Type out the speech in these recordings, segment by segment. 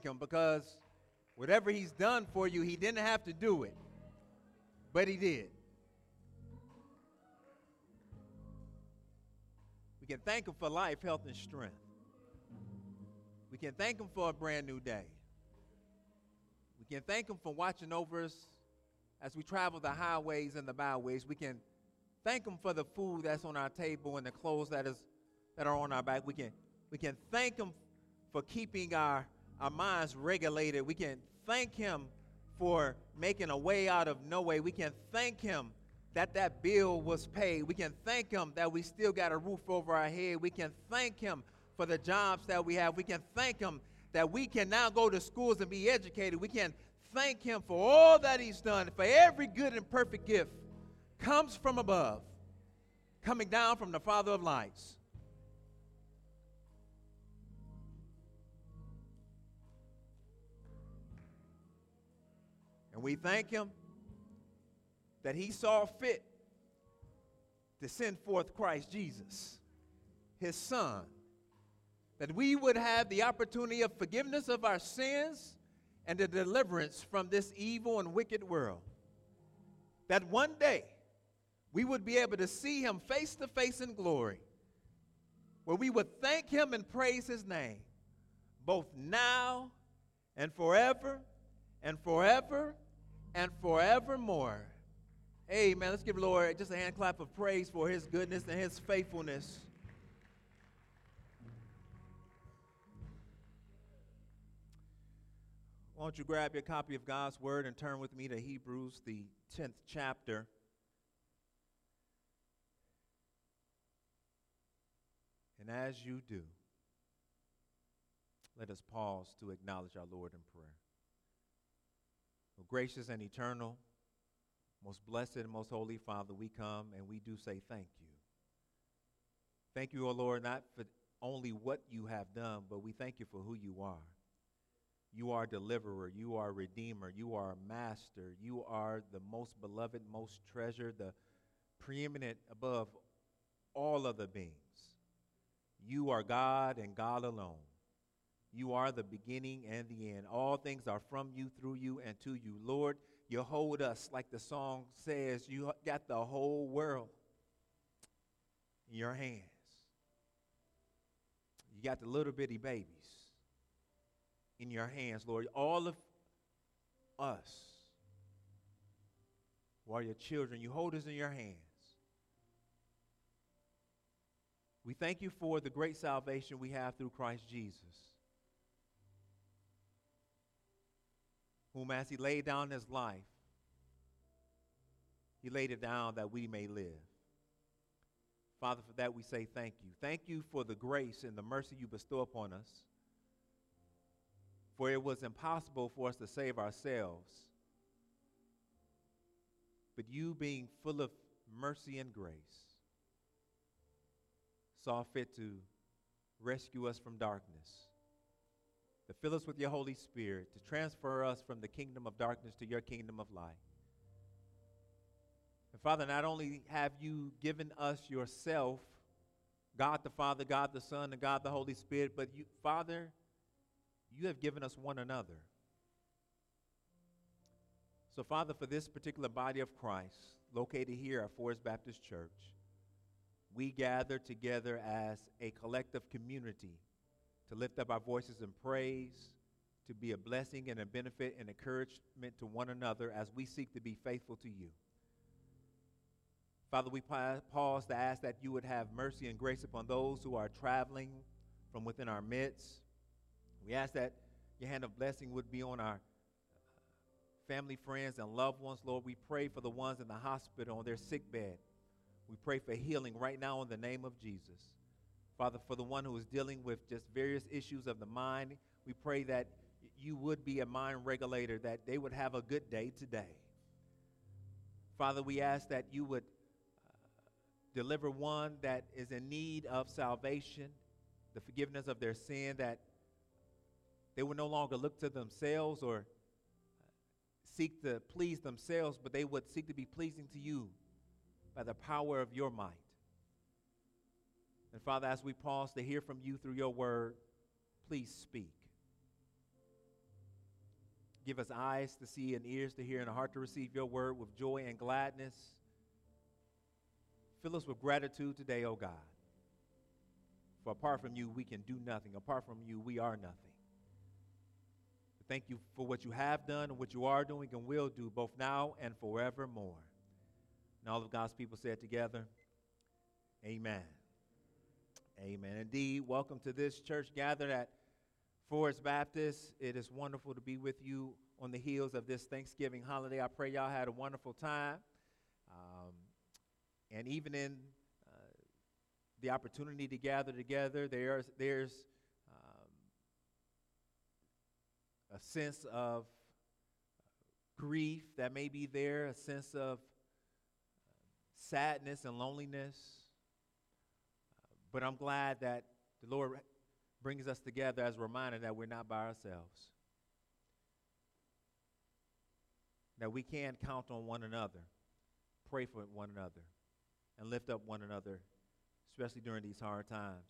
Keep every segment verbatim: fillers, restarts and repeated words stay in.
him because whatever he's done for you, he didn't have to do it, but he did. We can thank him for life, health, and strength. We can thank him for a brand new day. We can thank him for watching over us as we travel the highways and the byways. We can thank him for the food that's on our table and the clothes that is that are on our back. We can we can thank him for keeping our, our minds regulated. We can thank him for making a way out of no way. We can thank him that that bill was paid. We can thank him that we still got a roof over our head. We can thank him for the jobs that we have. We can thank him that we can now go to schools and be educated. We can thank him for all that he's done. For every good and perfect gift comes from above, coming down from the Father of lights. And we thank him that he saw fit to send forth Christ Jesus, his son, that we would have the opportunity of forgiveness of our sins and the deliverance from this evil and wicked world. That one day we would be able to see him face to face in glory, where we would thank him and praise his name, both now and forever and forever and forevermore. Amen. Let's give the Lord just a hand clap of praise for his goodness and his faithfulness. Why don't you grab your copy of God's Word and turn with me to Hebrews, the tenth chapter. And as you do, let us pause to acknowledge our Lord in prayer. Oh, gracious and eternal, most blessed and most holy Father, we come and we do say thank you. Thank you, O Lord, not for only what you have done, but we thank you for who you are. You are deliverer, you are redeemer, you are master, you are the most beloved, most treasured, the preeminent above all other beings. You are God and God alone. You are the beginning and the end. All things are from you, through you, and to you. Lord, you hold us, like the song says, you got the whole world in your hands. You got the little bitty babies in your hands, Lord. All of us who are your children, you hold us in your hands. We thank you for the great salvation we have through Christ Jesus, whom as he laid down his life, he laid it down that we may live. Father, for that we say thank you. Thank you for the grace and the mercy you bestow upon us. For it was impossible for us to save ourselves. But you, being full of mercy and grace, saw fit to rescue us from darkness, to fill us with your Holy Spirit, to transfer us from the kingdom of darkness to your kingdom of light. And Father, not only have you given us yourself, God the Father, God the Son, and God the Holy Spirit, but you, Father, you have given us one another. So, Father, for this particular body of Christ, located here at Forest Baptist Church, we gather together as a collective community to lift up our voices in praise, to be a blessing and a benefit and encouragement to one another as we seek to be faithful to you. Father, we pause to ask that you would have mercy and grace upon those who are traveling from within our midst. We ask that your hand of blessing would be on our family, friends, and loved ones. Lord, we pray for the ones in the hospital on their sick bed. We pray for healing right now in the name of Jesus. Father, for the one who is dealing with just various issues of the mind, we pray that you would be a mind regulator, that they would have a good day today. Father, we ask that you would deliver one that is in need of salvation, the forgiveness of their sin, that they would no longer look to themselves or seek to please themselves, but they would seek to be pleasing to you by the power of your might. And Father, as we pause to hear from you through your word, please speak. Give us eyes to see and ears to hear and a heart to receive your word with joy and gladness. Fill us with gratitude today, oh God. For apart from you, we can do nothing. Apart from you, we are nothing. Thank you for what you have done and what you are doing and will do both now and forevermore. And all of God's people said together, amen. Amen. Indeed, welcome to this church gathered at Forest Baptist. It is wonderful to be with you on the heels of this Thanksgiving holiday. I pray y'all had a wonderful time. Um, and even in uh, the opportunity to gather together, there's, there's um, a sense of grief that may be there, a sense of sadness and loneliness. But I'm glad that the Lord brings us together as a reminder that we're not by ourselves, that we can count on one another, pray for one another, and lift up one another, especially during these hard times.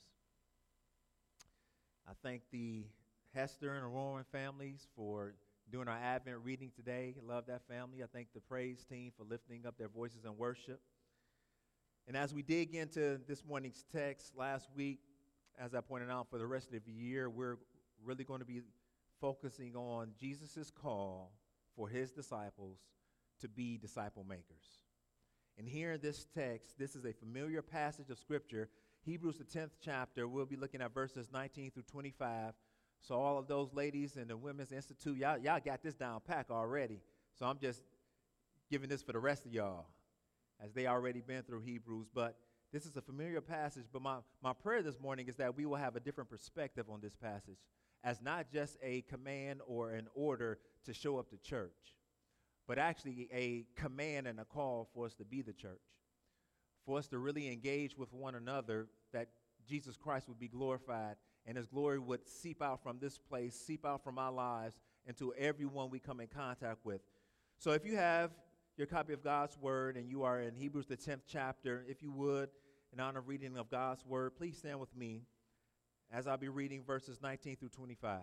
I thank the Hester and Aurora families for doing our Advent reading today. I love that family. I thank the praise team for lifting up their voices in worship. And as we dig into this morning's text, last week, as I pointed out, for the rest of the year, we're really going to be focusing on Jesus' call for his disciples to be disciple makers. And here in this text, this is a familiar passage of Scripture, Hebrews the tenth chapter. We'll be looking at verses nineteen through twenty-five. So all of those ladies in the Women's Institute, y'all, y'all got this down pat already. So I'm just giving this for the rest of y'all, as they already been through Hebrews. But this is a familiar passage, but my, my prayer this morning is that we will have a different perspective on this passage as not just a command or an order to show up to church, but actually a command and a call for us to be the church, for us to really engage with one another, that Jesus Christ would be glorified and his glory would seep out from this place, seep out from our lives into everyone we come in contact with. So if you have your copy of God's word and you are in Hebrews the tenth chapter, if you would, in honor of reading of God's word, please stand with me as I'll be reading verses nineteen through twenty-five.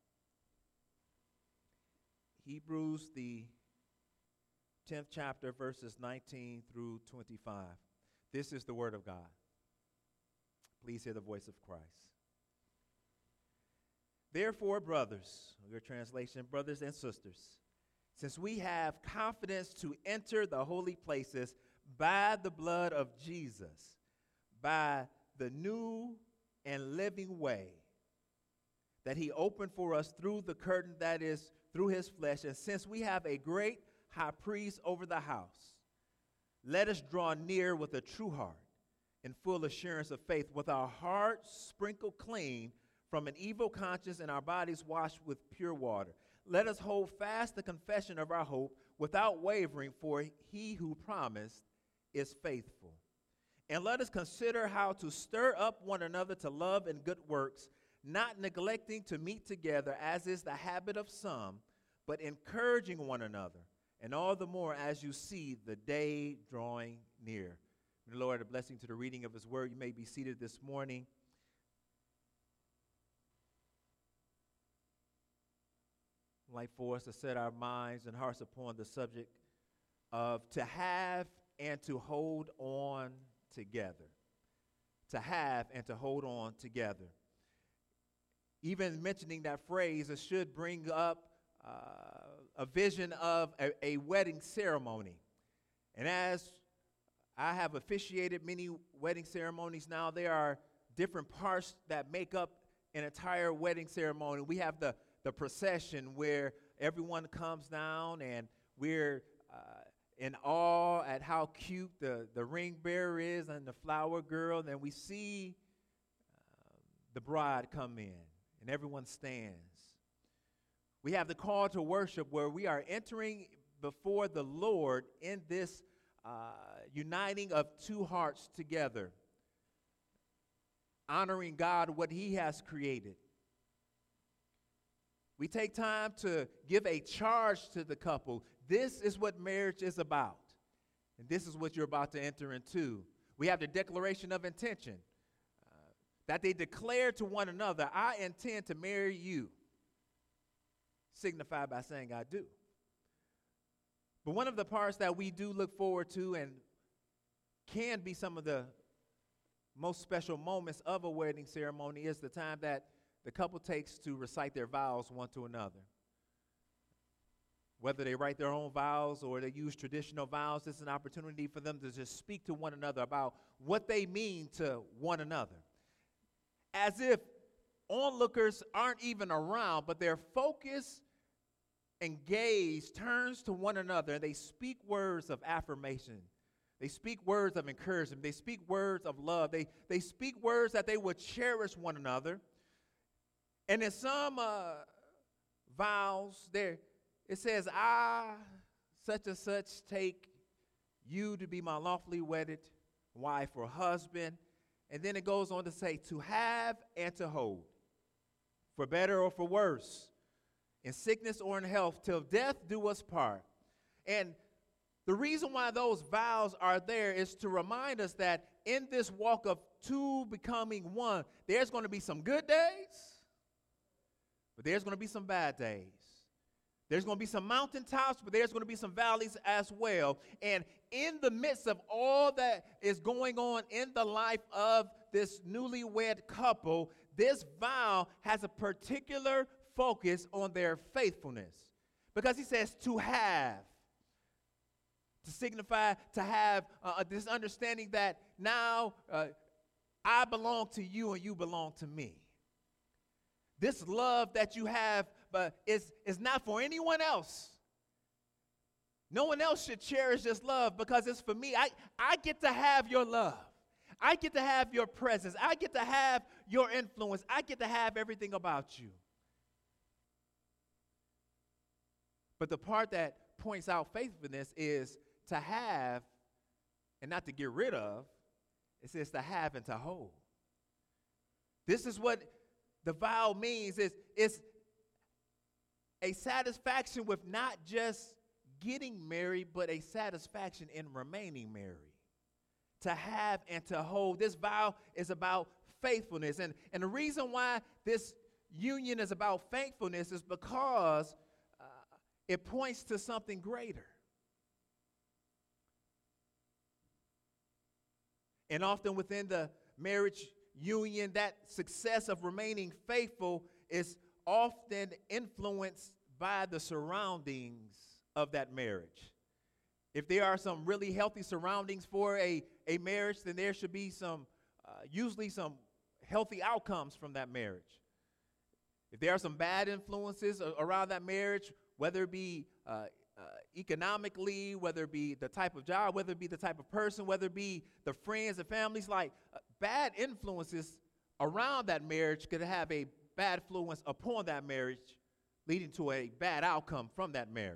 Hebrews the tenth chapter, verses nineteen through twenty-five. This is the word of God. Please hear the voice of Christ. Therefore, brothers, your translation, brothers and sisters, since we have confidence to enter the holy places by the blood of Jesus, by the new and living way that he opened for us through the curtain that is through his flesh, and since we have a great high priest over the house, let us draw near with a true heart in full assurance of faith, with our hearts sprinkled clean from an evil conscience and our bodies washed with pure water. Let us hold fast the confession of our hope without wavering, for he who promised is faithful. And let us consider how to stir up one another to love and good works, not neglecting to meet together, as is the habit of some, but encouraging one another, and all the more as you see the day drawing near. May the Lord add a blessing to the reading of his word. You may be seated this morning. I'd like for us to set our minds and hearts upon the subject of to have and to hold on together. To have and to hold on together. Even mentioning that phrase, it should bring up uh, a vision of a, a wedding ceremony. And as I have officiated many wedding ceremonies now, there are different parts that make up an entire wedding ceremony. We have the, the procession where everyone comes down and we're uh, in awe at how cute the, the ring bearer is and the flower girl. And then we see uh, the bride come in and everyone stands. We have the call to worship where we are entering before the Lord in this uh, uniting of two hearts together, honoring God, what he has created. We take time to give a charge to the couple. This is what marriage is about. And this is what you're about to enter into. We have the declaration of intention uh, that they declare to one another, I intend to marry you. signify by saying I do. But one of the parts that we do look forward to and can be some of the most special moments of a wedding ceremony is the time that the couple takes to recite their vows one to another. Whether they write their own vows or they use traditional vows, it's an opportunity for them to just speak to one another about what they mean to one another. As if onlookers aren't even around, but their focus and gaze turns to one another, and they speak words of affirmation. They speak words of encouragement. They speak words of love. They, they speak words that they would cherish one another. And in some uh, vows, there it says, I, such and such, take you to be my lawfully wedded wife or husband. And then it goes on to say, to have and to hold, for better or for worse, in sickness or in health, till death do us part. And the reason why those vows are there is to remind us that in this walk of two becoming one, there's going to be some good days, but there's going to be some bad days. There's going to be some mountaintops, but there's going to be some valleys as well. And in the midst of all that is going on in the life of this newlywed couple, this vow has a particular focus on their faithfulness. Because he says to have, to signify, to have uh, this understanding that now uh, I belong to you and you belong to me. This love that you have but is, is not for anyone else. No one else should cherish this love because it's for me. I, I get to have your love. I get to have your presence. I get to have your influence. I get to have everything about you. But the part that points out faithfulness is to have and not to get rid of. It says to have and to hold. This is what the vow means. It's, it's a satisfaction with not just getting married, but a satisfaction in remaining married. To have and to hold. This vow is about faithfulness. And, and the reason why this union is about faithfulness is because uh, it points to something greater. And often within the marriage union, that success of remaining faithful is often influenced by the surroundings of that marriage. If there are some really healthy surroundings for a, a marriage, then there should be some, uh, usually some healthy outcomes from that marriage. If there are some bad influences around that marriage, whether it be uh, uh, economically, whether it be the type of job, whether it be the type of person, whether it be the friends and families, like uh, bad influences around that marriage could have a bad influence upon that marriage, leading to a bad outcome from that marriage.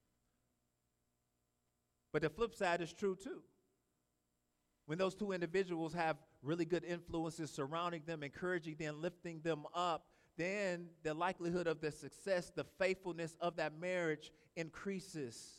But the flip side is true too. When those two individuals have really good influences surrounding them, encouraging them, lifting them up, then the likelihood of the success, the faithfulness of that marriage increases.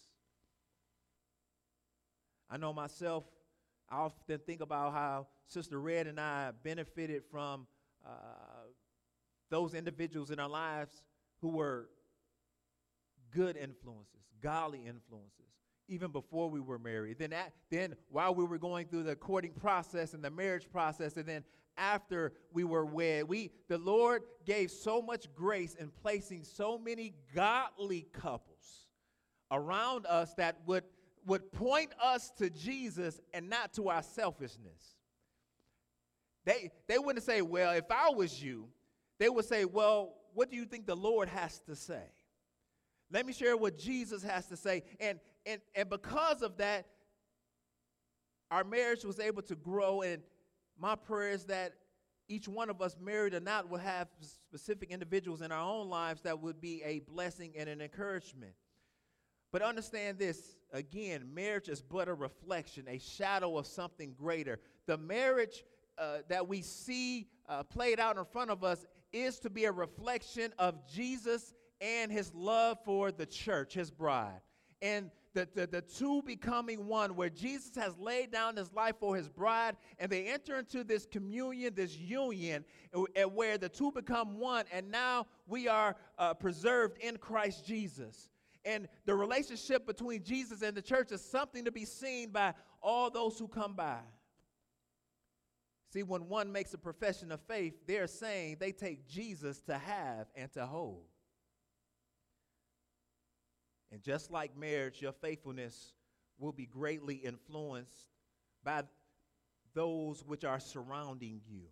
I know myself, I often think about how Sister Red and I benefited from uh, those individuals in our lives who were good influences, godly influences, even before we were married. Then, at, then while we were going through the courting process and the marriage process, and then after we were wed, we the Lord gave so much grace in placing so many godly couples around us that would, would point us to Jesus and not to our selfishness. They, they wouldn't say, well, if I was you, they would say, well, what do you think the Lord has to say? Let me share what Jesus has to say. And, and, and because of that, our marriage was able to grow. And my prayer is that each one of us, married or not, will have specific individuals in our own lives that would be a blessing and an encouragement. But understand this, again, marriage is but a reflection, a shadow of something greater. The marriage uh, that we see uh, played out in front of us is to be a reflection of Jesus and his love for the church, his bride. and the, the, the two becoming one, where Jesus has laid down his life for his bride, and they enter into this communion, this union, and where the two become one, and now we are uh, preserved in Christ Jesus. And the relationship between Jesus and the church is something to be seen by all those who come by. See, when one makes a profession of faith, they're saying they take Jesus to have and to hold. And just like marriage, your faithfulness will be greatly influenced by those which are surrounding you.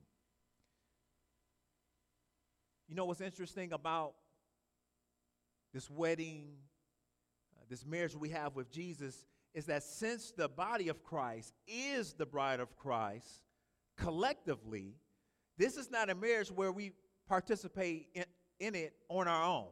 You know what's interesting about this wedding, uh, this marriage we have with Jesus, is that since the body of Christ is the bride of Christ, collectively, this is not a marriage where we participate in, in it on our own.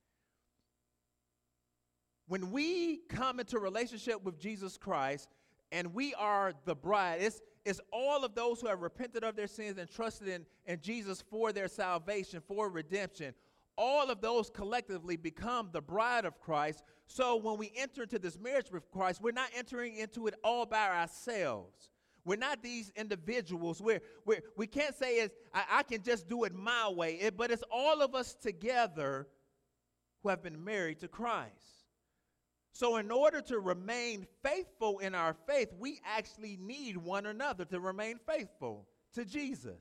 When we come into relationship with Jesus Christ and we are the bride, it's, it's all of those who have repented of their sins and trusted in, in Jesus for their salvation, for redemption. All of those collectively become the bride of Christ. So when we enter into this marriage with Christ, we're not entering into it all by ourselves. We're not these individuals. We're, we're, we can't say it's, I, I can just do it my way, it, but it's all of us together who have been married to Christ. So in order to remain faithful in our faith, we actually need one another to remain faithful to Jesus.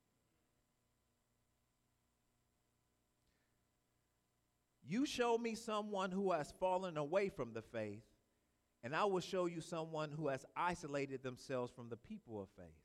You show me someone who has fallen away from the faith, and I will show you someone who has isolated themselves from the people of faith.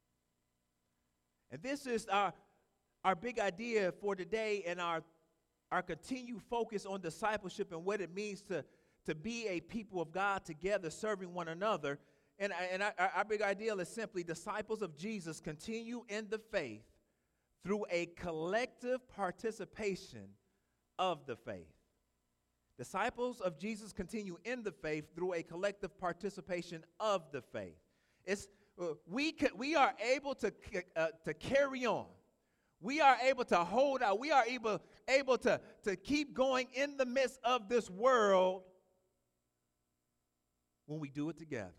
And this is our, our big idea for today, and our, our continued focus on discipleship and what it means to to be a people of God together, serving one another. And, and our, our big ideal is simply disciples of Jesus continue in the faith through a collective participation of the faith. Disciples of Jesus continue in the faith through a collective participation of the faith. It's, uh, we, can, we are able to, uh, to carry on. We are able to hold out. We are able, able to, to keep going in the midst of this world when we do it together.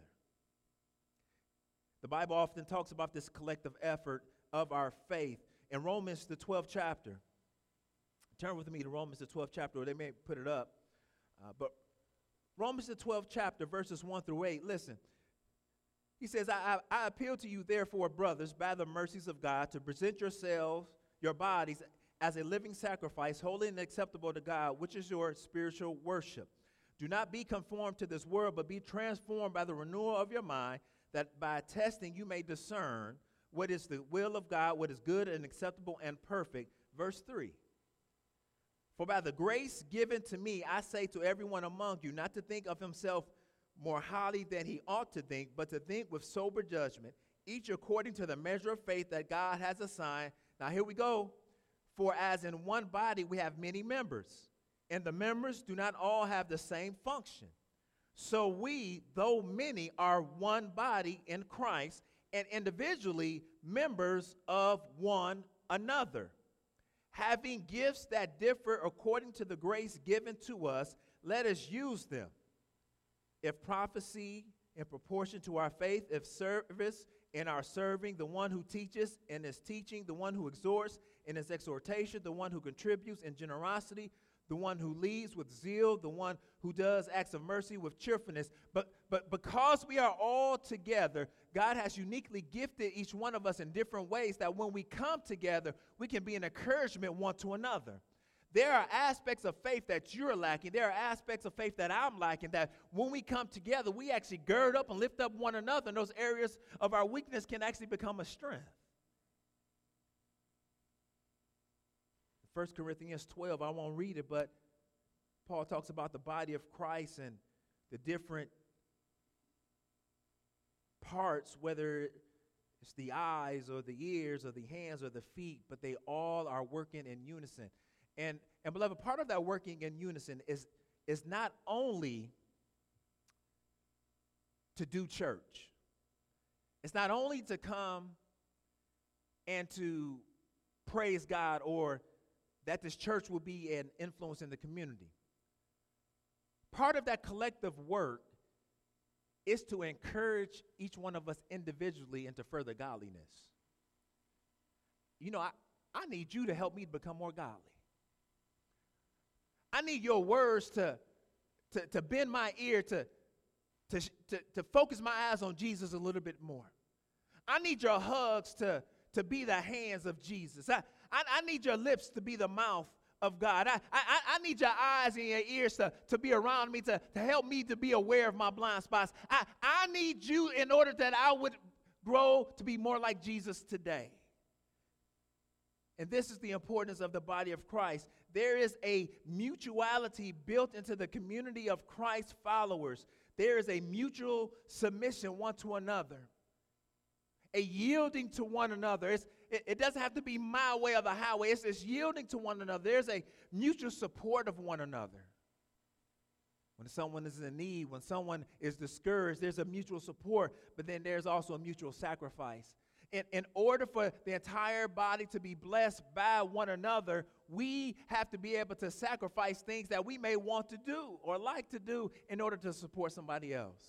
The Bible often talks about this collective effort of our faith. In Romans, the twelfth chapter, turn with me to Romans, the twelfth chapter, or they may put it up. Uh, but Romans, the twelfth chapter, verses one through eight, listen. He says, I, I, I appeal to you, therefore, brothers, by the mercies of God, to present yourselves, your bodies, as a living sacrifice, holy and acceptable to God, which is your spiritual worship. Do not be conformed to this world, but be transformed by the renewal of your mind, that by testing you may discern what is the will of God, what is good and acceptable and perfect. Verse three. For by the grace given to me, I say to everyone among you, not to think of himself more highly than he ought to think, but to think with sober judgment, each according to the measure of faith that God has assigned. Now here we go. For as in one body we have many members, and the members do not all have the same function. So we, though many, are one body in Christ, and individually members of one another. Having gifts that differ according to the grace given to us, let us use them. If prophecy, in proportion to our faith; if service, in our serving; the one who teaches, in his teaching; the one who exhorts, in his exhortation; the one who contributes, in generosity; the one who leads with zeal; the one who does acts of mercy with cheerfulness. But, but because we are all together, God has uniquely gifted each one of us in different ways, that when we come together, we can be an encouragement one to another. There are aspects of faith that you're lacking. There are aspects of faith that I'm lacking, that when we come together, we actually gird up and lift up one another, and those areas of our weakness can actually become a strength. First Corinthians twelve, I won't read it, but Paul talks about the body of Christ and the different parts, whether it's the eyes or the ears or the hands or the feet, but they all are working in unison. And, and beloved, part of that working in unison is, is not only to do church. It's not only to come and to praise God, or that this church will be an influence in the community. part of that collective work is to encourage each one of us individually into further godliness. You know, I, I need you to help me to become more godly. I need your words to, to, to bend my ear, to, to, to, to focus my eyes on Jesus a little bit more. I need your hugs to, to be the hands of Jesus. I, I, I need your lips to be the mouth of God. I, I, I need your eyes and your ears to, to be around me, to, to help me to be aware of my blind spots. I, I need you in order that I would grow to be more like Jesus today. And this is the importance of the body of Christ. There is a mutuality built into the community of Christ followers. There is a mutual submission one to another, a yielding to one another. It's, it, it doesn't have to be my way or the highway. It's this yielding to one another. There's a mutual support of one another. When someone is in need, when someone is discouraged, there's a mutual support, but then there's also a mutual sacrifice. In, in order for the entire body to be blessed by one another, we have to be able to sacrifice things that we may want to do or like to do in order to support somebody else.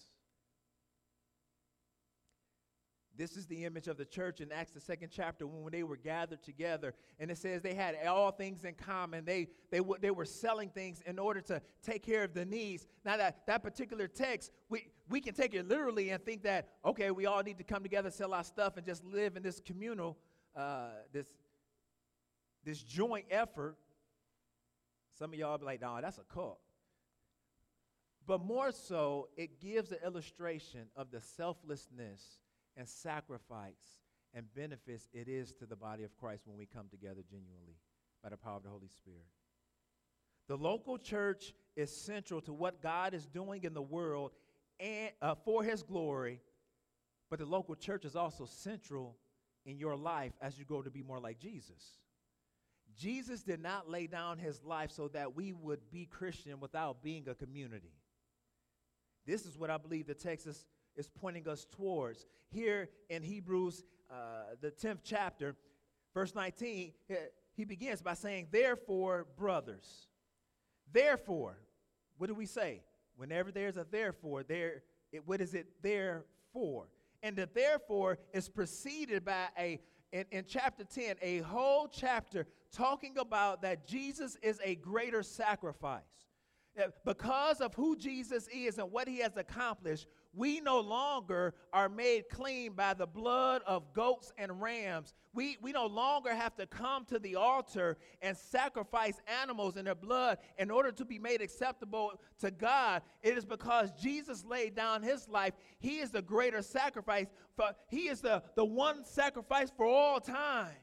This is the image of the church in Acts, the second chapter, when they were gathered together. And it says they had all things in common. They, they, w- they were selling things in order to take care of the needs. Now, that, that particular text, we, we can take it literally and think that, okay, we all need to come together, sell our stuff, and just live in this communal, uh, this, this joint effort. Some of y'all be like, no, that's a cult. But more so, it gives an illustration of the selflessness and sacrifice and benefits it is to the body of Christ when we come together genuinely by the power of the Holy Spirit. The local church is central to what God is doing in the world and uh, for his glory, but the local church is also central in your life as you grow to be more like Jesus. Jesus did not lay down his life so that we would be Christian without being a community. This is what I believe the text is is pointing us towards. Here in Hebrews, uh, the tenth chapter, verse nineteen, he begins by saying, therefore, brothers. Therefore, what do we say? Whenever there's a therefore, there, it, what is it there for? And the therefore is preceded by a, in, in chapter ten, a whole chapter talking about that Jesus is a greater sacrifice. Because of who Jesus is and what he has accomplished, we no longer are made clean by the blood of goats and rams. We, we no longer have to come to the altar and sacrifice animals and their blood in order to be made acceptable to God. It is because Jesus laid down his life. He is the greater sacrifice. For, he is the, the one sacrifice for all time.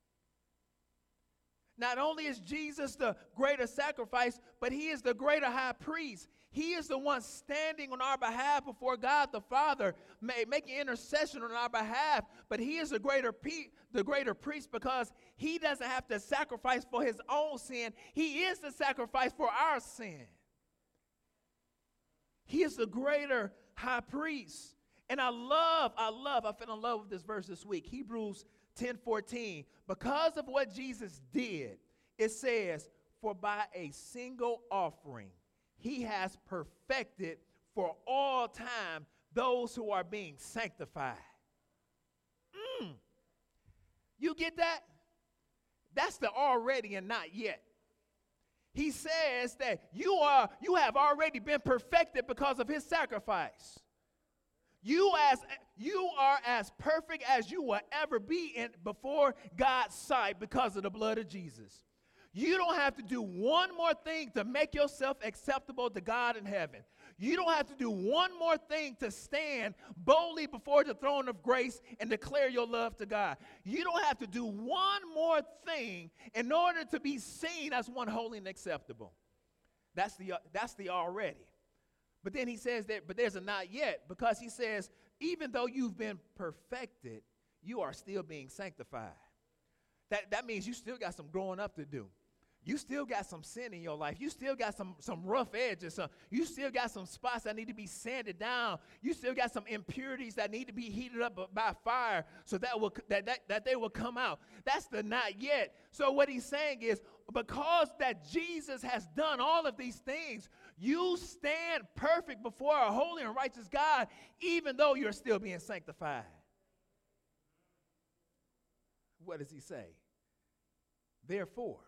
Not only is Jesus the greater sacrifice, but he is the greater high priest. He is the one standing on our behalf before God the Father, making intercession on our behalf. But he is the greater, pe- the greater priest because he doesn't have to sacrifice for his own sin. He is the sacrifice for our sin. He is the greater high priest. And I love, I love, I fell in love with this verse this week. Hebrews ten fourteen. Because of what Jesus did, it says, for by a single offering, he has perfected for all time those who are being sanctified. Mm. You get that? That's the already and not yet. He says that you are, you have already been perfected because of his sacrifice. You as you are as perfect as you will ever be in before God's sight because of the blood of Jesus. You don't have to do one more thing to make yourself acceptable to God in heaven. You don't have to do one more thing to stand boldly before the throne of grace and declare your love to God. You don't have to do one more thing in order to be seen as one holy and acceptable. That's the, uh, that's the already. But then he says that, but there's a not yet, because he says, even though you've been perfected, you are still being sanctified. That, that means you still got some growing up to do. You still got some sin in your life. You still got some, some rough edges. Some, you still got some spots that need to be sanded down. You still got some impurities that need to be heated up by fire so that, will, that, that, that they will come out. That's the not yet. So what he's saying is, because that Jesus has done all of these things, you stand perfect before a holy and righteous God, even though you're still being sanctified. What does he say? Therefore.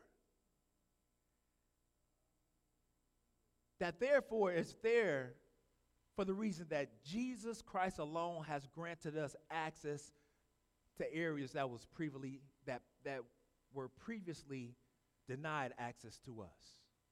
That therefore is there for the reason that Jesus Christ alone has granted us access to areas that was previously that that were previously denied access to us.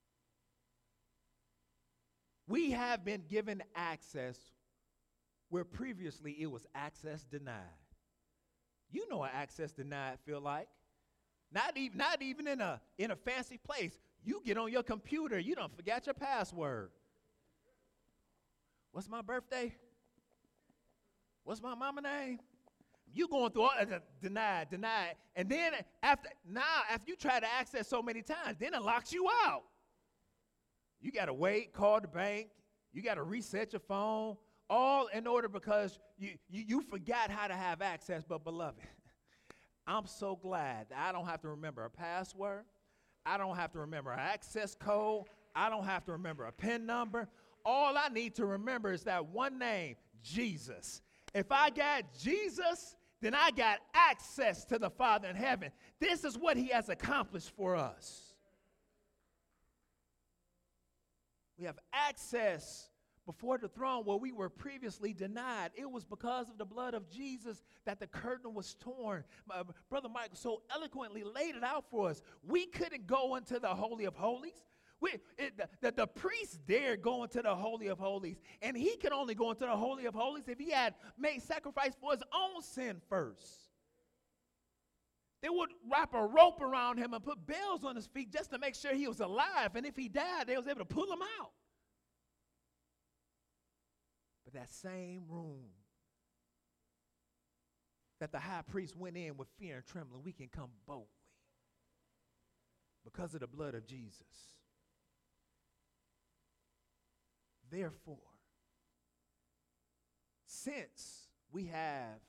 We have been given access where previously it was access denied. You know what access denied feel like. Not even not even in a in a fancy place. You get on your computer, you don't forget your password. What's my birthday? What's my mama name? You going through all uh, denied, denied. And then after now, after you try to access so many times, then it locks you out. You got to wait, call the bank. You got to reset your phone, all in order because you, you, you forgot how to have access. But beloved, I'm so glad that I don't have to remember a password. I don't have to remember an access code. I don't have to remember a PIN number. All I need to remember is that one name, Jesus. If I got Jesus, then I got access to the Father in heaven. This is what he has accomplished for us. We have access before the throne where we were previously denied. It was because of the blood of Jesus that the curtain was torn. My brother Michael so eloquently laid it out for us. We couldn't go into the Holy of Holies. We, it, the, the, the priest dared go into the Holy of Holies, and he could only go into the Holy of Holies if he had made sacrifice for his own sin first. They would wrap a rope around him and put bells on his feet just to make sure he was alive, and if he died, they was able to pull him out. But that same room that the high priest went in with fear and trembling, we can come boldly because of the blood of Jesus. Therefore, since we have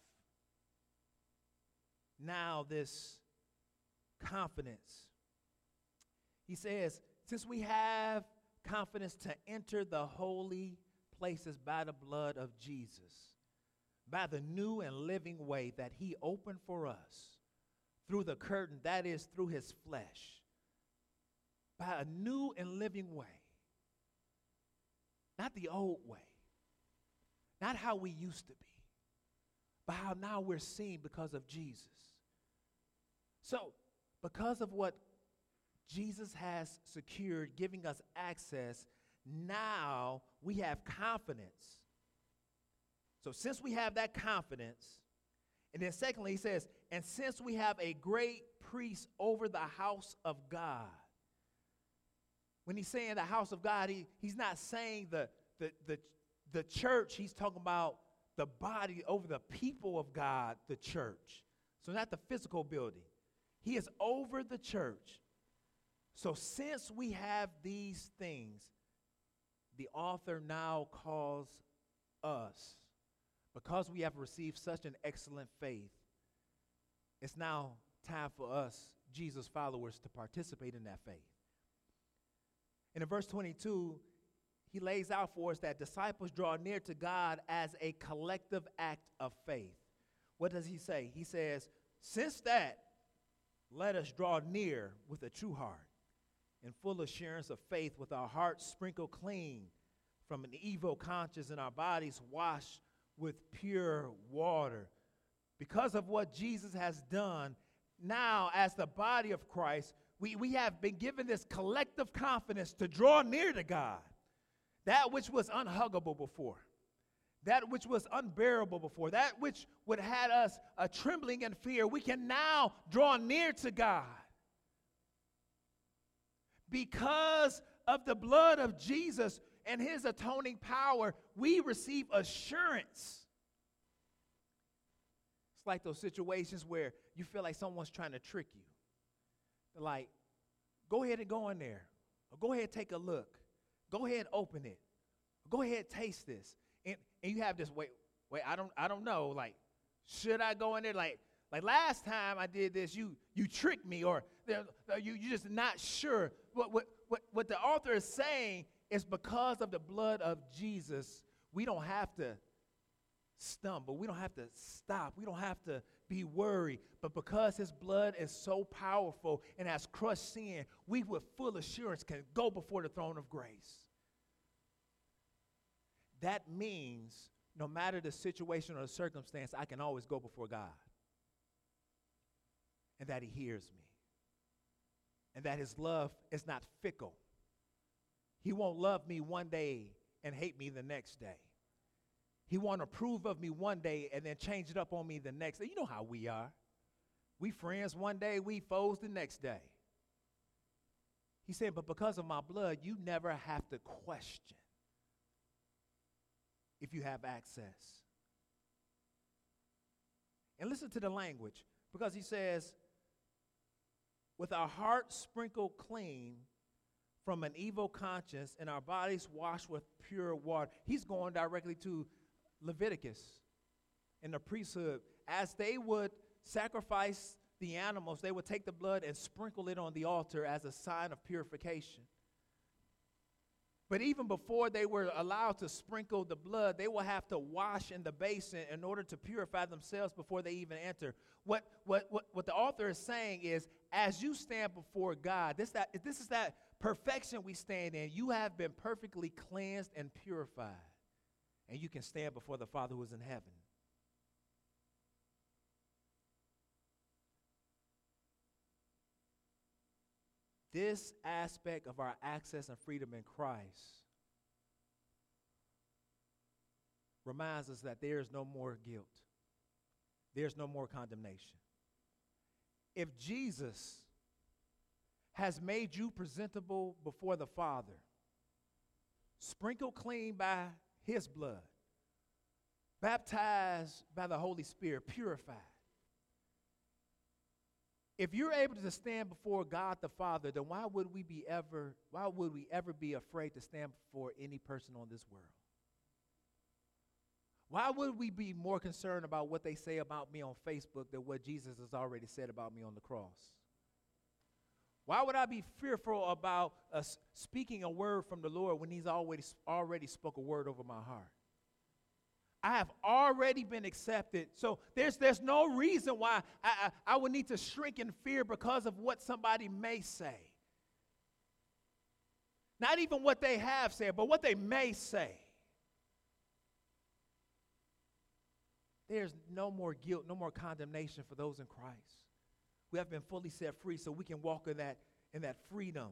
now this confidence, he says, since we have confidence to enter the holy places by the blood of Jesus, by the new and living way that he opened for us through the curtain, that is through his flesh, by a new and living way, not the old way, not how we used to be, but how now we're seen because of Jesus. So, because of what Jesus has secured, giving us access, now we have confidence. So since we have that confidence, and then secondly, he says, and since we have a great priest over the house of God. When he's saying the house of God, he, he's not saying the, the, the, the church. He's talking about the body over the people of God, the church. So not the physical building. He is over the church. So since we have these things, the author now calls us, because we have received such an excellent faith, it's now time for us, Jesus followers, to participate in that faith. And in verse twenty-two, he lays out for us that disciples draw near to God as a collective act of faith. What does he say? He says, since that, let us draw near with a true heart and full assurance of faith, with our hearts sprinkled clean from an evil conscience and our bodies washed with pure water. Because of what Jesus has done, now as the body of Christ, we, we have been given this collective confidence to draw near to God. That which was unhuggable before, that which was unbearable before, that which would have had us uh, trembling in fear, we can now draw near to God. Because of the blood of Jesus and his atoning power, we receive assurance. It's like those situations where you feel like someone's trying to trick you. They're like, go ahead and go in there. Or go ahead and take a look. Go ahead and open it. Go ahead and taste this. And, and you have this, wait, wait, I don't I don't know. Like, should I go in there? Like, like last time I did this, you you tricked me, or you, you're just not sure. What, what, what, what the author is saying is because of the blood of Jesus, we don't have to stumble. We don't have to stop. We don't have to be worried. But because his blood is so powerful and has crushed sin, we with full assurance can go before the throne of grace. That means no matter the situation or the circumstance, I can always go before God. And that he hears me. And that his love is not fickle. He won't love me one day and hate me the next day. He won't approve of me one day and then change it up on me the next day. You know how we are. We friends one day, we foes the next day. He said, but because of my blood, you never have to question if you have access. And listen to the language, because he says, with our hearts sprinkled clean from an evil conscience and our bodies washed with pure water. He's going directly to Leviticus and the priesthood. As they would sacrifice the animals, they would take the blood and sprinkle it on the altar as a sign of purification. But even before they were allowed to sprinkle the blood, they will have to wash in the basin in order to purify themselves before they even enter. What, what, what, what the author is saying is, as you stand before God, this, that, this is that perfection we stand in. You have been perfectly cleansed and purified, and you can stand before the Father who is in heaven. This aspect of our access and freedom in Christ reminds us that there is no more guilt. There's no more condemnation. If Jesus has made you presentable before the Father, sprinkled clean by his blood, baptized by the Holy Spirit, purified, if you're able to stand before God the Father, then why would we be ever, why would we ever be afraid to stand before any person on this world? Why would we be more concerned about what they say about me on Facebook than what Jesus has already said about me on the cross? Why would I be fearful about us speaking a word from the Lord when he's already, already spoke a word over my heart? I have already been accepted. So there's, there's no reason why I, I, I would need to shrink in fear because of what somebody may say. Not even what they have said, but what they may say. There's no more guilt, no more condemnation for those in Christ. We have been fully set free so we can walk in that, in that freedom.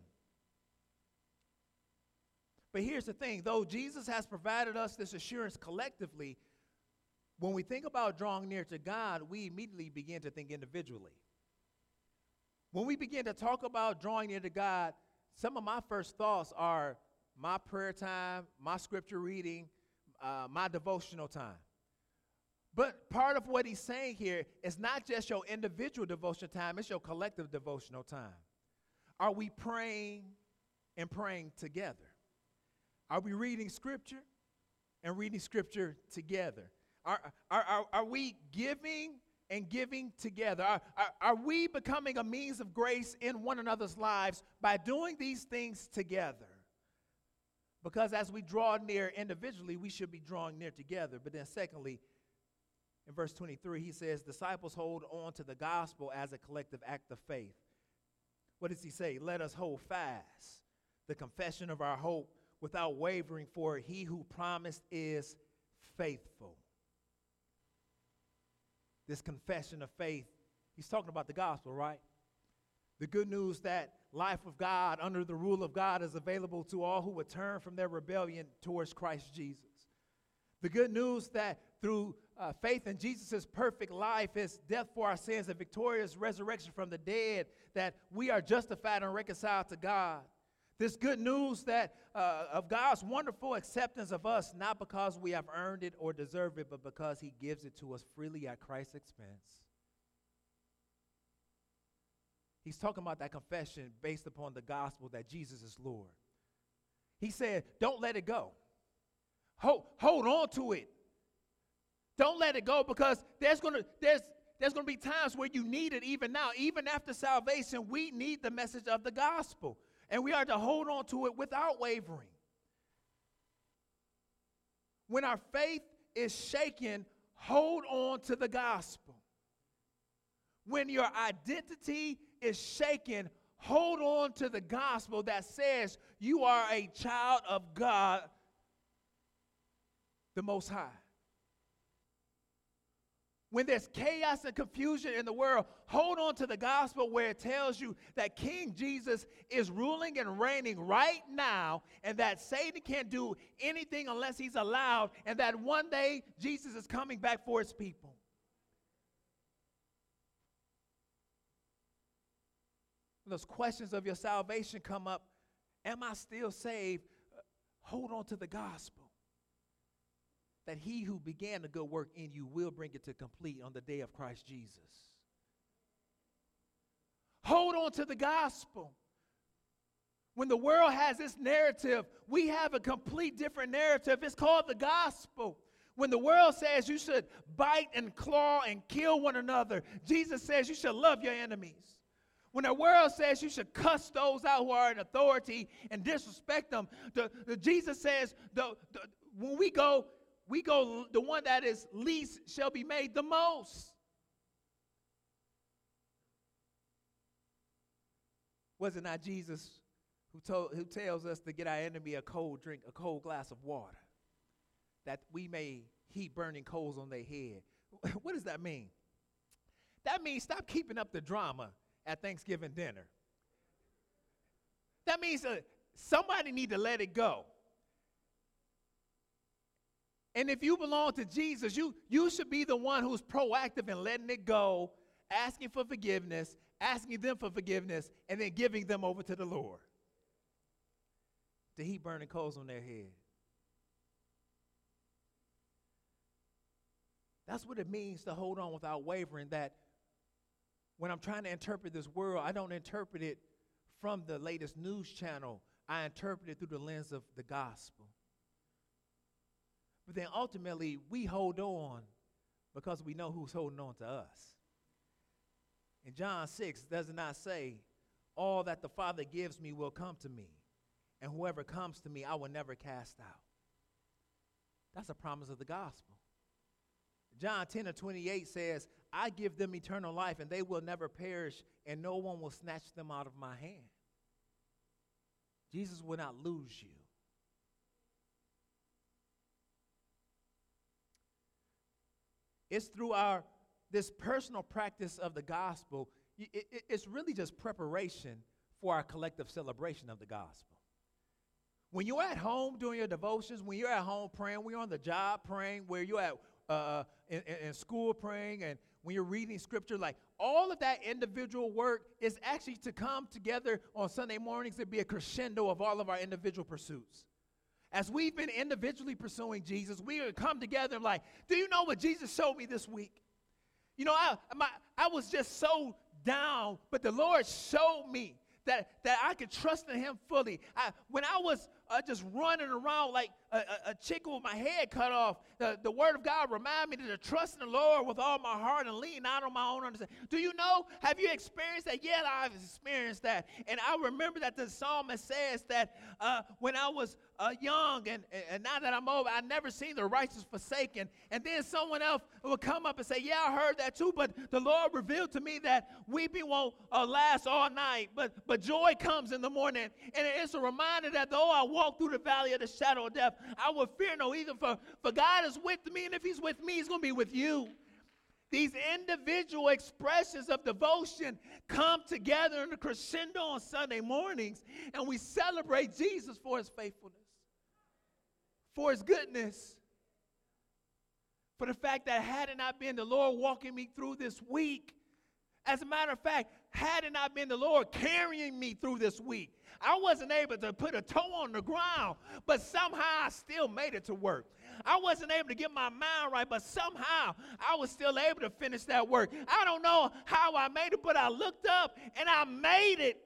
But here's the thing, though Jesus has provided us this assurance collectively, when we think about drawing near to God, we immediately begin to think individually. When we begin to talk about drawing near to God, some of my first thoughts are my prayer time, my scripture reading, uh, my devotional time. But part of what he's saying here is not just your individual devotional time, it's your collective devotional time. Are we praying and praying together? Are we reading scripture and reading scripture together? Are, are, are, are we giving and giving together? Are, are, are we becoming a means of grace in one another's lives by doing these things together? Because as we draw near individually, we should be drawing near together. But then secondly, in verse twenty-three, he says, disciples hold on to the gospel as a collective act of faith. What does he say? Let us hold fast the confession of our hope without wavering, for he who promised is faithful. This confession of faith, he's talking about the gospel, right? The good news that life with God under the rule of God is available to all who would turn from their rebellion towards Christ Jesus. The good news that through uh, faith in Jesus' perfect life, his death for our sins, and victorious resurrection from the dead, that we are justified and reconciled to God. This good news that uh, of God's wonderful acceptance of us, not because we have earned it or deserved it, but because he gives it to us freely at Christ's expense. He's talking about that confession based upon the gospel that Jesus is Lord. He said, don't let it go. Hold, hold on to it. Don't let it go, because there's going to there's there's going to be times where you need it even now. Even after salvation, we need the message of the gospel. And we are to hold on to it without wavering. When our faith is shaken, hold on to the gospel. When your identity is shaken, hold on to the gospel that says you are a child of God, the Most High. When there's chaos and confusion in the world, hold on to the gospel where it tells you that King Jesus is ruling and reigning right now, and that Satan can't do anything unless he's allowed, and that one day Jesus is coming back for his people. When those questions of your salvation come up, am I still saved? Hold on to the gospel. That he who began a good work in you will bring it to complete on the day of Christ Jesus. Hold on to the gospel. When the world has this narrative, we have a complete different narrative. It's called the gospel. When the world says you should bite and claw and kill one another, Jesus says you should love your enemies. When the world says you should cuss those out who are in authority and disrespect them, the, the Jesus says the, the, when we go, we go, the one that is least shall be made the most. Was it not Jesus who told, who tells us to get our enemy a cold drink, a cold glass of water, that we may heap burning coals on their head? What does that mean? That means stop keeping up the drama at Thanksgiving dinner. That means uh, somebody need to let it go. And if you belong to Jesus, you, you should be the one who's proactive in letting it go, asking for forgiveness, asking them for forgiveness, and then giving them over to the Lord to heap burning coals on their head. That's what it means to hold on without wavering, that when I'm trying to interpret this world, I don't interpret it from the latest news channel. I interpret it through the lens of the gospel. But then ultimately, we hold on because we know who's holding on to us. In John six, does it not say, all that the Father gives me will come to me, and whoever comes to me, I will never cast out. That's a promise of the gospel. John ten and twenty-eight says, I give them eternal life, and they will never perish, and no one will snatch them out of my hand. Jesus will not lose you. It's through our this personal practice of the gospel. It, it, it's really just preparation for our collective celebration of the gospel. When you're at home doing your devotions, when you're at home praying, when you're on the job praying, where you're at uh, in, in school praying, and when you're reading scripture, like all of that individual work is actually to come together on Sunday mornings and be a crescendo of all of our individual pursuits. As we've been individually pursuing Jesus, we would come together and like, do you know what Jesus showed me this week? You know, I, my, I was just so down, but the Lord showed me that, that I could trust in him fully. I, when I was uh, just running around like a, a, a chicken with my head cut off, the, the word of God reminded me to trust in the Lord with all my heart and lean not on my own understanding. Do you know, have you experienced that? Yeah, I've experienced that. And I remember that the psalmist says that uh, when I was uh, young and, and now that I'm old, I never seen the righteous forsaken. And then someone else would come up and say, yeah, I heard that too, but the Lord revealed to me that weeping won't uh, last all night, but, but joy comes in the morning. And it's a reminder that though I walk through the valley of the shadow of death, I will fear no evil, for, for God is with me, and if he's with me, he's going to be with you. These individual expressions of devotion come together in a crescendo on Sunday mornings, and we celebrate Jesus for his faithfulness, for his goodness, for the fact that had it not been the Lord walking me through this week, as a matter of fact, had it not been the Lord carrying me through this week, I wasn't able to put a toe on the ground, but somehow I still made it to work. I wasn't able to get my mind right, but somehow I was still able to finish that work. I don't know how I made it, but I looked up and I made it.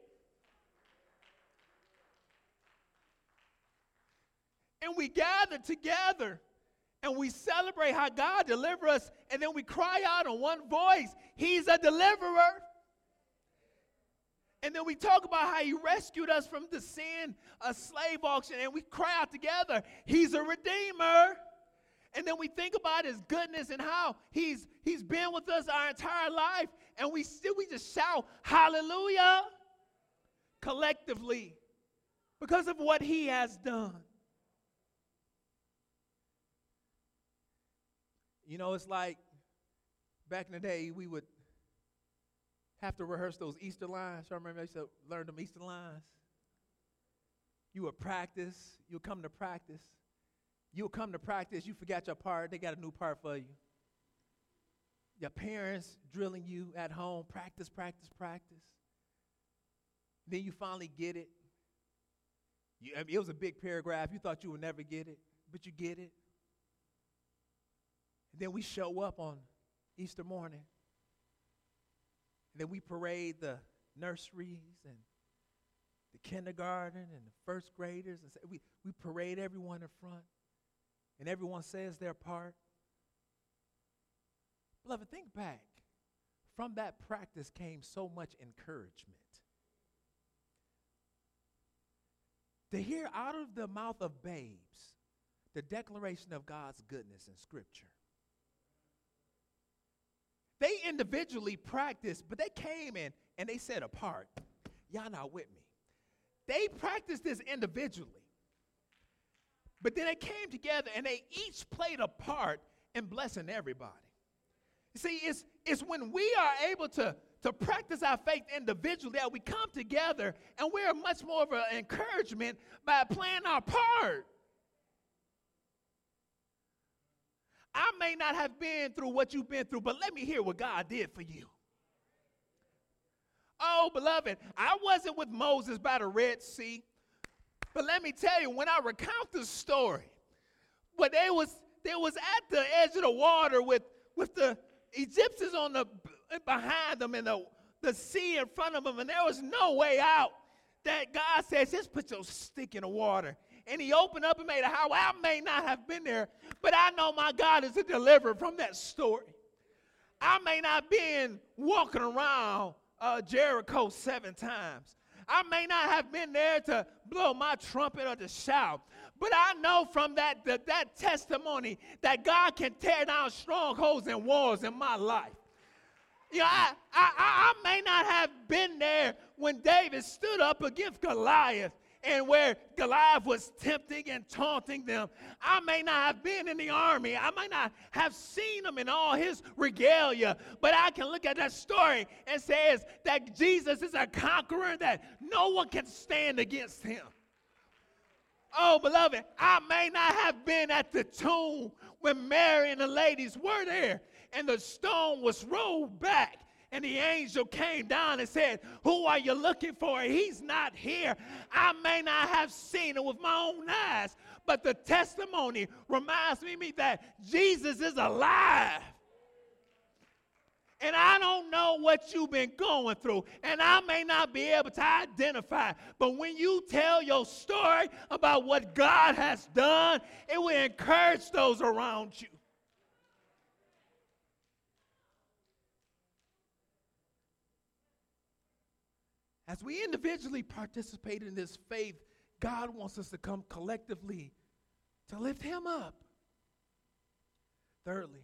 And we gather together and we celebrate how God delivered us, and then we cry out in one voice, He's a deliverer. And then we talk about how He rescued us from the sin, a slave auction, and we cry out together, He's a redeemer. And then we think about His goodness and how He's He's been with us our entire life, and we still we just shout hallelujah collectively because of what He has done. You know, it's like back in the day, we would have to rehearse those Easter lines. I remember I used to learn them Easter lines. You would practice. You would come to practice. You would come to practice. You forgot your part. They got a new part for you. Your parents drilling you at home. Practice, practice, practice. Then you finally get it. You, I mean, it was a big paragraph. You thought you would never get it, but you get it. And then we show up on Easter morning. And then we parade the nurseries and the kindergarten and the first graders. And we, we parade everyone in front. And everyone says their part. Beloved, think back. From that practice came so much encouragement. To hear out of the mouth of babes the declaration of God's goodness in Scripture. They individually practiced, but they came in and they set apart. Y'all not with me. They practiced this individually. But then they came together and they each played a part in blessing everybody. You see, it's, it's when we are able to, to practice our faith individually that we come together and we're much more of an encouragement by playing our part. I may not have been through what you've been through, but let me hear what God did for you. Oh, beloved, I wasn't with Moses by the Red Sea, but let me tell you, when I recount the story, when they was they was at the edge of the water with, with the Egyptians on the behind them and the, the sea in front of them, and there was no way out, that God says, just put your stick in the water. And He opened up and made a highway. I may not have been there, but I know my God is a deliverer from that story. I may not have been walking around uh, Jericho seven times. I may not have been there to blow my trumpet or to shout, but I know from that, that, that testimony that God can tear down strongholds and walls in my life. You know, I, I, I may not have been there when David stood up against Goliath, and where Goliath was tempting and taunting them. I may not have been in the army. I might not have seen him in all his regalia, but I can look at that story and says that Jesus is a conqueror, that no one can stand against him. Oh, beloved, I may not have been at the tomb when Mary and the ladies were there, and the stone was rolled back. And the angel came down and said, who are you looking for? He's not here. I may not have seen it with my own eyes, but the testimony reminds me that Jesus is alive. And I don't know what you've been going through, and I may not be able to identify, but when you tell your story about what God has done, it will encourage those around you. As we individually participate in this faith, God wants us to come collectively to lift Him up. Thirdly,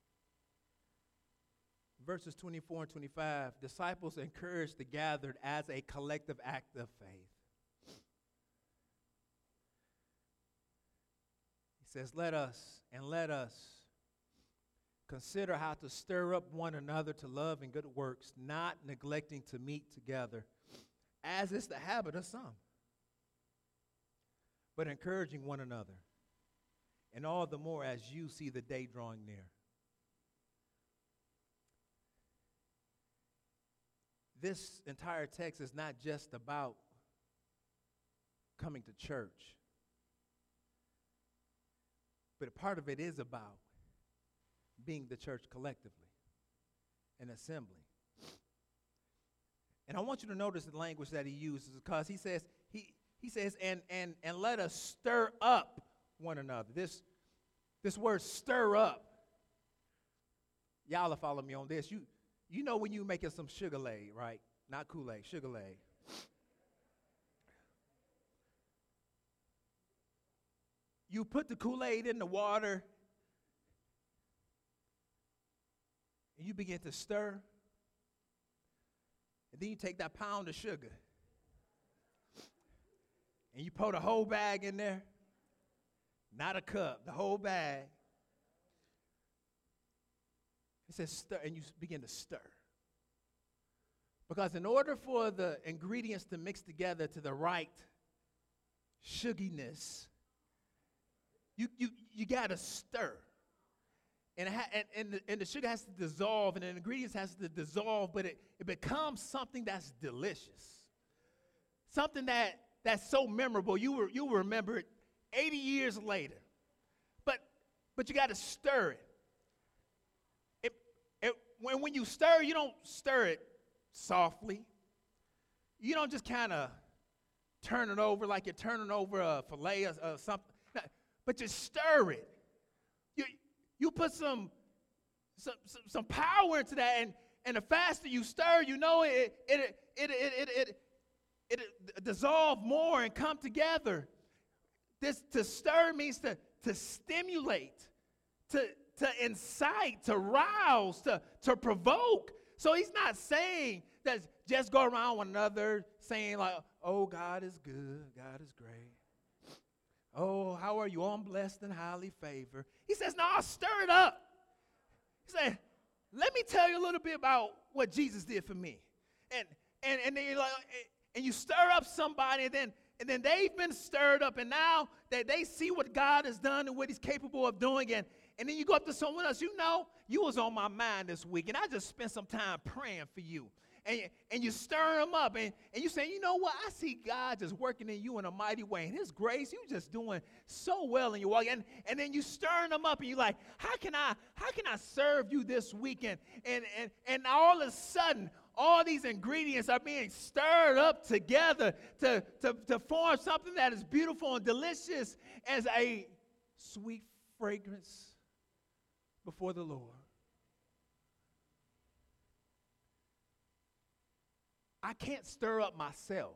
verses twenty-four and twenty-five, disciples encouraged the gathered as a collective act of faith. He says, let us and let us consider how to stir up one another to love and good works, not neglecting to meet together, as is the habit of some, but encouraging one another, and all the more as you see the day drawing near. this entire text is not just about coming to church, but a part of it is about being the church collectively, an assembly. And I want you to notice the language that he uses, because he says, he, he says, and, and, and let us stir up one another. This, this word stir up, y'all will follow me on this. You, you know when you making some Sugar-Lade, right? Not Kool-Aid, Sugar-Lade. You put the Kool-Aid in the water, and you begin to stir, and then you take that pound of sugar, and you pour the whole bag in there, not a cup, the whole bag. It says stir, and you begin to stir. Because in order for the ingredients to mix together to the right suginess, you you you gotta stir. And, it ha- and, and, the, and the sugar has to dissolve, and the ingredients has to dissolve, but it, it becomes something that's delicious. Something that, that's so memorable, you will you will remember it eighty years later. But but you got to stir it. It, it when, when you stir, you don't stir it softly. You don't just kind of turn it over like you're turning over a fillet or, or something. No, but you stir it. You you put some some some, some power into that, and, and the faster you stir, you know it it it it it it, it, it, it dissolve more and come together. This to stir means to to stimulate, to to incite, to rouse, to to provoke. So he's not saying that just go around one another saying like, oh, God is good, God is great. Oh, how are you? I'm blessed and highly favored. He says, no, I'll stir it up. He said, let me tell you a little bit about what Jesus did for me. And and and then you're like, and you stir up somebody, and then and then they've been stirred up, and now that they see what God has done and what he's capable of doing, and And then you go up to someone else, you know, you was on my mind this week, and I just spent some time praying for you. And, and you stir them up, and, and you say, you know what, I see God just working in you in a mighty way. And his grace, you just doing so well in your walk. And, and then you stir them up, and you're like, how can I how can I serve you this weekend? And, and, and all of a sudden, all these ingredients are being stirred up together to, to, to form something that is beautiful and delicious as a sweet fragrance before the Lord. I can't stir up myself.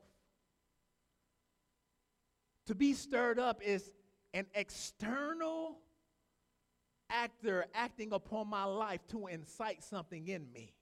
To be stirred up is an external actor acting upon my life to incite something in me.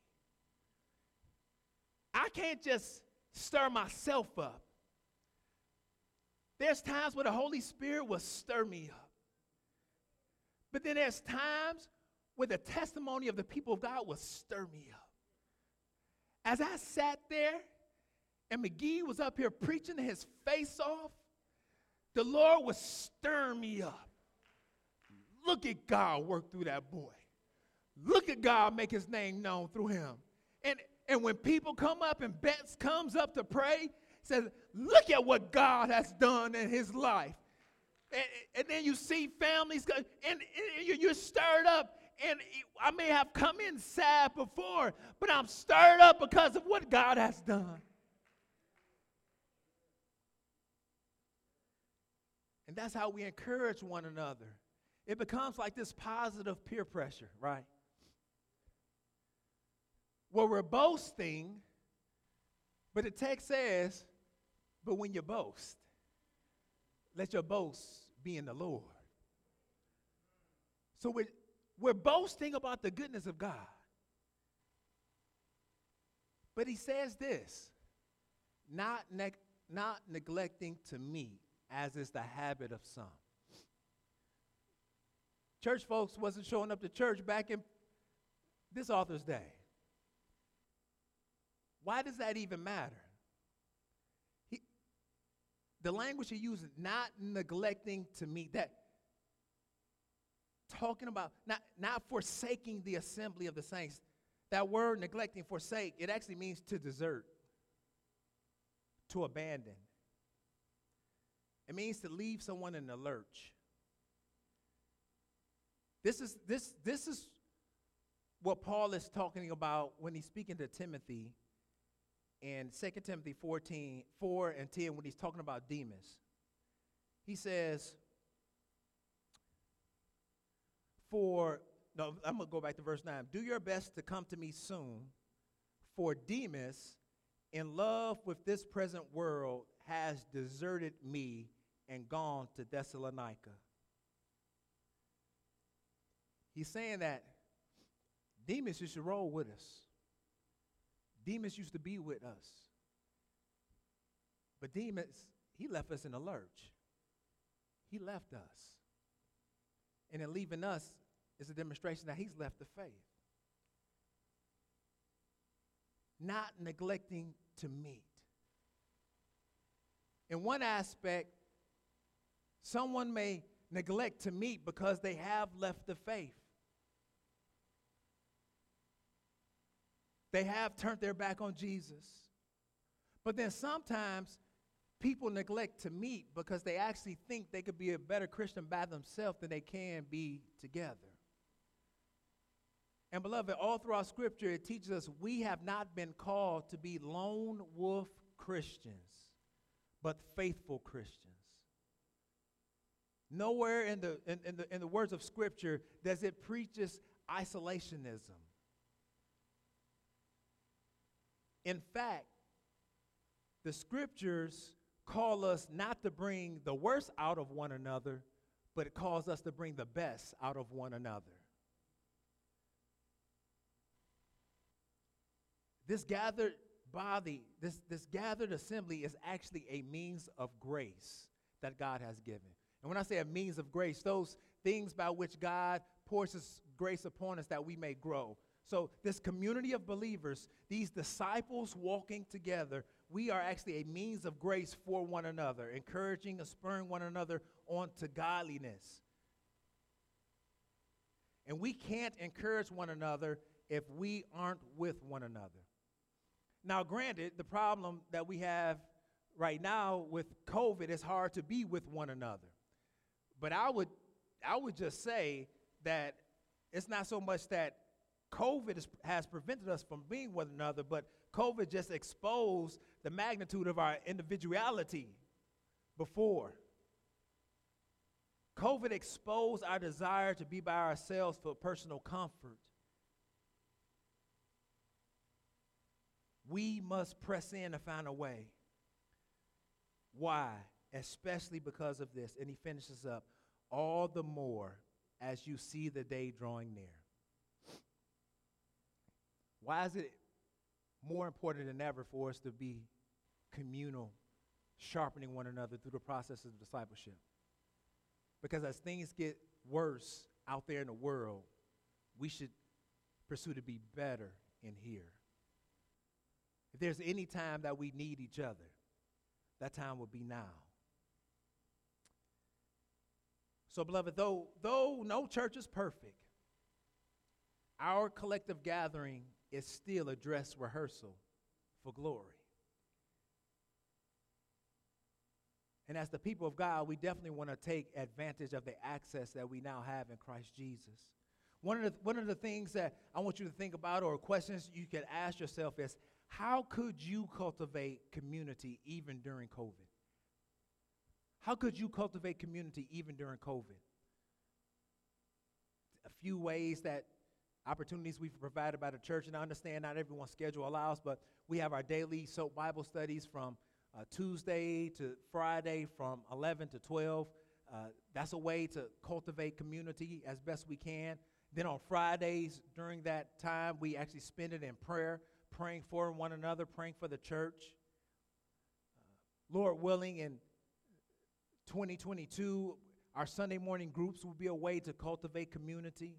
I can't just stir myself up. There's times where the Holy Spirit will stir me up. But then there's times where the testimony of the people of God will stir me up. As I sat there and McGee was up here preaching his face off, the Lord was stirring me up. Look at God work through that boy. Look at God make his name known through him. And, and when people come up and Betts comes up to pray, says, look at what God has done in his life. And, and then you see families, and, and you're stirred up. And I may have come in sad before, but I'm stirred up because of what God has done. And that's how we encourage one another. It becomes like this positive peer pressure, right? Where we're boasting, but the text says, but when you boast, let your boast be in the Lord. So we're We're boasting about the goodness of God. But he says this, not, neg- not neglecting to meet, as is the habit of some. Church folks wasn't showing up to church back in this author's day. Why does that even matter? He, the language he uses, not neglecting to meet, that talking about not, not forsaking the assembly of the saints. That word neglecting, forsake, it actually means to desert, to abandon. It means to leave someone in the lurch. This is, this, this is what Paul is talking about when he's speaking to Timothy in Second Timothy fourteen, four and ten, when he's talking about Demas. He says, for, no, I'm going to go back to verse nine. Do your best to come to me soon, for Demas, in love with this present world, has deserted me and gone to Thessalonica. He's saying that Demas used to roll with us. Demas used to be with us. But Demas, he left us in a lurch. He left us. And in leaving us is a demonstration that he's left the faith. Not neglecting to meet. In one aspect, someone may neglect to meet because they have left the faith. They have turned their back on Jesus. But then sometimes people neglect to meet because they actually think they could be a better Christian by themselves than they can be together. And beloved, all throughout Scripture, it teaches us we have not been called to be lone wolf Christians, but faithful Christians. Nowhere in the, in, in the, in the words of Scripture does it preach this isolationism. In fact, the Scriptures call us not to bring the worst out of one another, but it calls us to bring the best out of one another. This gathered body, this, this gathered assembly is actually a means of grace that God has given. And when I say a means of grace, those things by which God pours his grace upon us that we may grow. So this community of believers, these disciples walking together, we are actually a means of grace for one another, encouraging and spurring one another on to godliness. And we can't encourage one another if we aren't with one another. Now, granted, the problem that we have right now with COVID is hard to be with one another. But I would, I would just say that it's not so much that COVID is, has prevented us from being with one another, but COVID just exposed the magnitude of our individuality before. COVID exposed our desire to be by ourselves for personal comfort. We must press in to find a way. Why? Especially because of this. And he finishes up, all the more as you see the day drawing near. Why is it more important than ever for us to be communal, sharpening one another through the process of discipleship? Because as things get worse out there in the world, we should pursue to be better in here. If there's any time that we need each other, that time will be now. So, beloved, though, though no church is perfect, our collective gathering is still a dress rehearsal for glory. And as the people of God, we definitely want to take advantage of the access that we now have in Christ Jesus. One of the, one of the things that I want you to think about, or questions you can ask yourself, is how could you cultivate community even during COVID? How could you cultivate community even during COVID? A few ways that opportunities we've provided by the church, and I understand not everyone's schedule allows, but we have our daily SOAP Bible studies from uh, Tuesday to Friday from eleven to twelve. Uh, that's a way to cultivate community as best we can. Then on Fridays during that time, we actually spend it in prayer, praying for one another, praying for the church. Uh, Lord willing, in twenty twenty-two, our Sunday morning groups will be a way to cultivate community.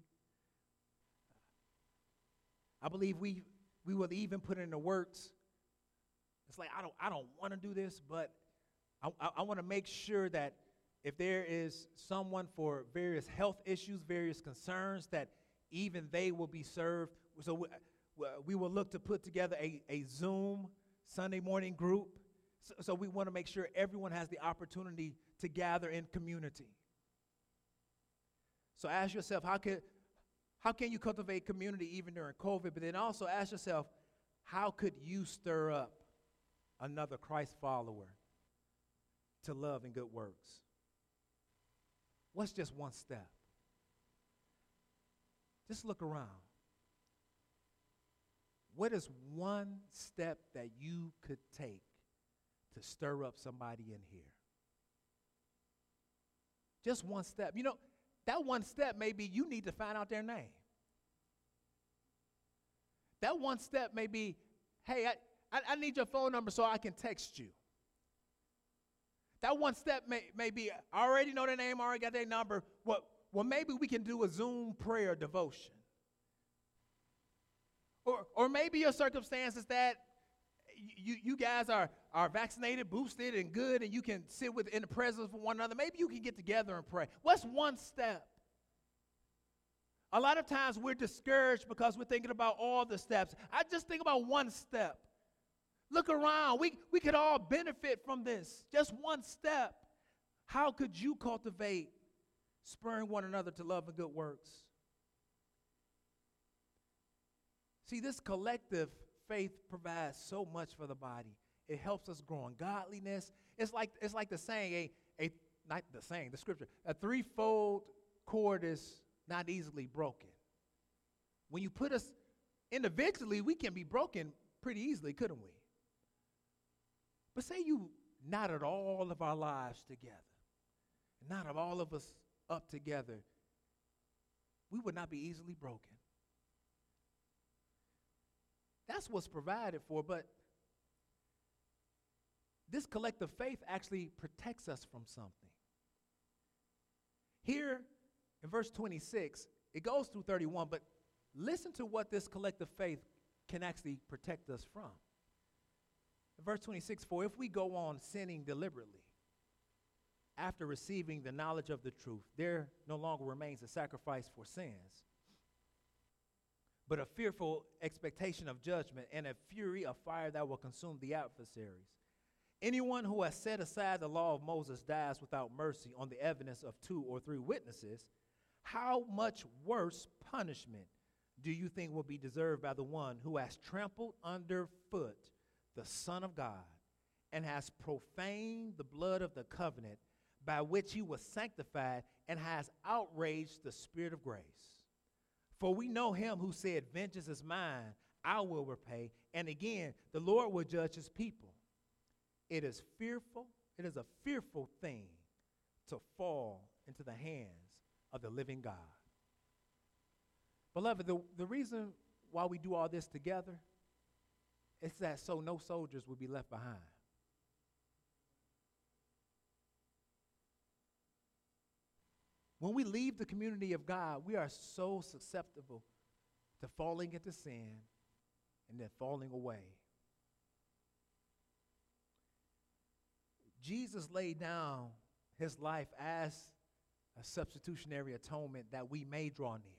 I believe we we will even put in the works. It's like, I don't I don't want to do this, but I, I, I want to make sure that if there is someone for various health issues, various concerns, that even they will be served. So we, we will look to put together a, a Zoom Sunday morning group. So, so we want to make sure everyone has the opportunity to gather in community. So ask yourself, how can, how can you cultivate community even during COVID? But then also ask yourself, how could you stir up another Christ follower to love and good works? What's just one step? Just look around. What is one step that you could take to stir up somebody in here? Just one step. You know, that one step may be you need to find out their name. That one step may be, hey, I, I, I need your phone number so I can text you. That one step may, may be, I already know their name, I already got their number. Well, well, maybe we can do a Zoom prayer devotion. Or, or maybe your circumstance is that you, you guys are, are vaccinated, boosted, and good, and you can sit with, in the presence of one another. Maybe you can get together and pray. What's one step? A lot of times we're discouraged because we're thinking about all the steps. I just think about one step. Look around. We, we could all benefit from this. Just one step. How could you cultivate spurring one another to love and good works? See, this collective faith provides so much for the body. It helps us grow in godliness. It's like, it's like the saying, a, a, not the saying, the scripture, a threefold cord is not easily broken. When you put us individually, we can be broken pretty easily, couldn't we? But say you knotted all of our lives together, knotted all of us up together, we would not be easily broken. That's what's provided for, but this collective faith actually protects us from something. Here in verse twenty-six, it goes through thirty-one, but listen to what this collective faith can actually protect us from. Verse twenty-six, for if we go on sinning deliberately, after receiving the knowledge of the truth, there no longer remains a sacrifice for sins, but a fearful expectation of judgment and a fury of fire that will consume the adversaries. Anyone who has set aside the law of Moses dies without mercy on the evidence of two or three witnesses. How much worse punishment do you think will be deserved by the one who has trampled underfoot the Son of God and has profaned the blood of the covenant by which he was sanctified and has outraged the Spirit of grace? For we know him who said, vengeance is mine, I will repay. And again, the Lord will judge his people. It is fearful, it is a fearful thing to fall into the hands of the living God. Beloved, the, the reason why we do all this together is that so no soldiers will be left behind. When we leave the community of God, we are so susceptible to falling into sin and then falling away. Jesus laid down his life as a substitutionary atonement that we may draw near.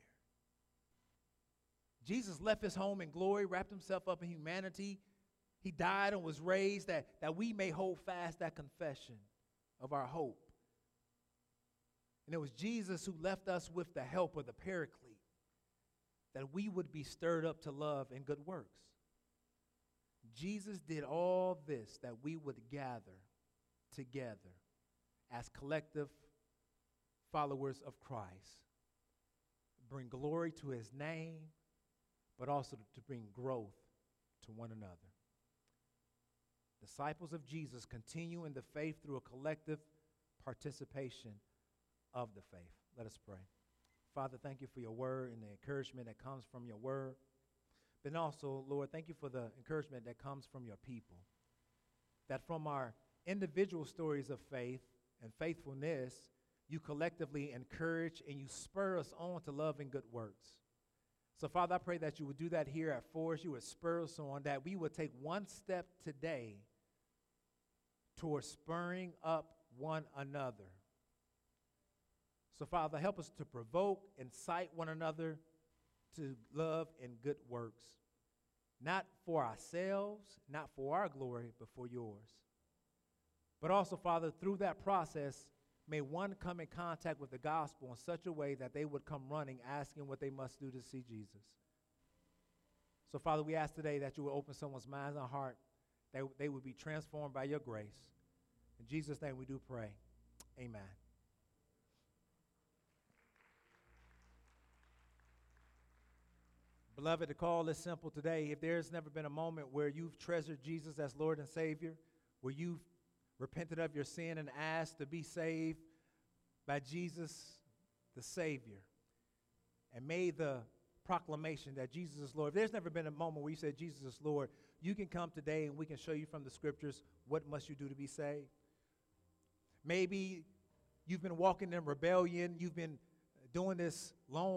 Jesus left his home in glory, wrapped himself up in humanity. He died and was raised that, that we may hold fast that confession of our hope. And it was Jesus who left us with the help of the Paraclete, that we would be stirred up to love and good works. Jesus did all this that we would gather together as collective followers of Christ, bring glory to his name, but also to bring growth to one another. Disciples of Jesus continue in the faith through a collective participation of the faith. Let us pray. Father, thank you for your word and the encouragement that comes from your word. But also, Lord, thank you for the encouragement that comes from your people. That from our individual stories of faith and faithfulness, you collectively encourage and you spur us on to love and good works. So, Father, I pray that you would do that here at Forest. You would spur us on, that we would take one step today towards spurring up one another. So, Father, help us to provoke, incite one another to love and good works. not for ourselves, not for our glory, but for yours. But also, Father, through that process, may one come in contact with the gospel in such a way that they would come running, asking what they must do to see Jesus. So, Father, we ask today that you would open someone's mind and heart, that they would be transformed by your grace. In Jesus' name we do pray. Amen. Beloved, the call is simple today. If there's never been a moment where you've treasured Jesus as Lord and Savior, where you've repented of your sin and asked to be saved by Jesus, the Savior, and made the proclamation that Jesus is Lord. If there's never been a moment where you said Jesus is Lord, you can come today and we can show you from the scriptures what must you do to be saved. Maybe you've been walking in rebellion. You've been doing this long